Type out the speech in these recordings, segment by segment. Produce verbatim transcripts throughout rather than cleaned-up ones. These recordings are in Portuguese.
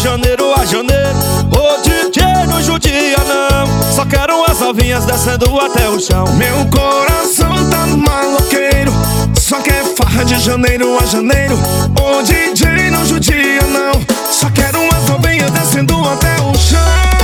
janeiro a janeiro. Ô D J, não judia não, só quero as novinhas descendo até o chão. Meu coração tá maloqueiro, só quer farra de janeiro a janeiro. Ô D J, não judia não, só quero umas novinhas descendo até o chão.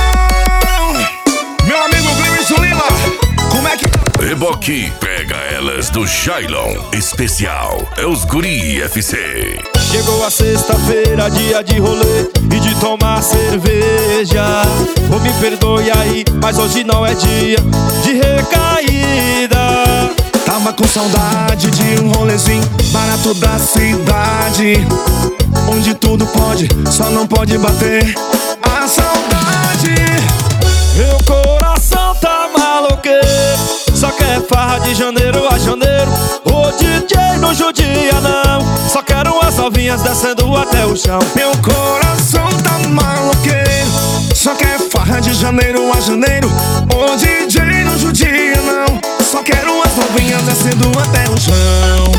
Meu amigo Glemerson Lima, como é que... Reboque pega elas do Shailon especial. É os Guri F C. Chegou a sexta-feira, dia de rolê e de tomar cerveja. Ou me perdoe aí, mas hoje não é dia de recaída. Tava com saudade de um rolezinho barato da cidade, onde tudo pode, só não pode bater a saudade. Meu coração tá maloqueiro, só quer farra de janeiro a janeiro. Ô D J, não judia não, só quero as novinhas descendo até o chão. Meu coração tá maloqueiro, só quer farra de janeiro a janeiro. Ô D J, não judia não, só quero as novinhas descendo até o chão.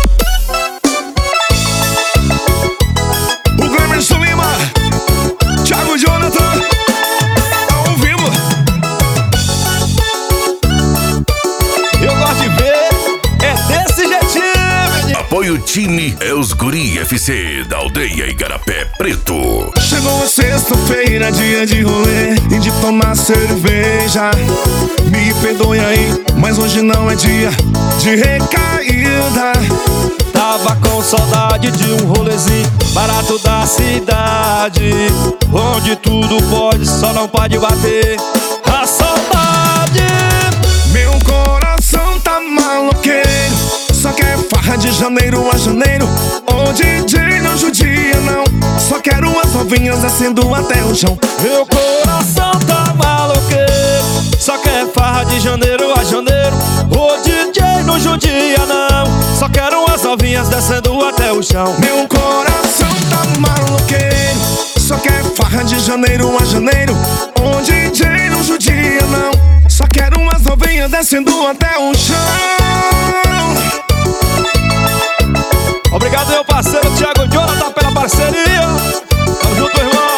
O Glemerson Lima, Thiago Jonathan, tá ao vivo. Eu gosto de ver, é desse jeitinho. Apoio time é os Guri F C da aldeia Igarapé Preto. Chegou a sexta-feira, dia de rolê e de tomar cerveja. Me perdoe aí, mas hoje não é dia de recaída. Tava com saudade de um rolezinho barato da cidade, onde tudo pode, só não pode bater a saudade. Meu coração tá maloqueiro, só quer farra de janeiro a janeiro. Ô D J, não judia não, só quero as novinhas descendo até o chão. Meu coração tá maloqueiro, só quer farra de janeiro a janeiro. Ô D J, não judia não, só quero as novinhas descendo até o chão. Meu coração tá maloqueiro, só quer farra de janeiro a janeiro. Ô D J, não judia não, só quero umas novinhas descendo até o chão. Obrigado, meu parceiro Thiago Jonathan, pela parceria. Tamo junto, irmão.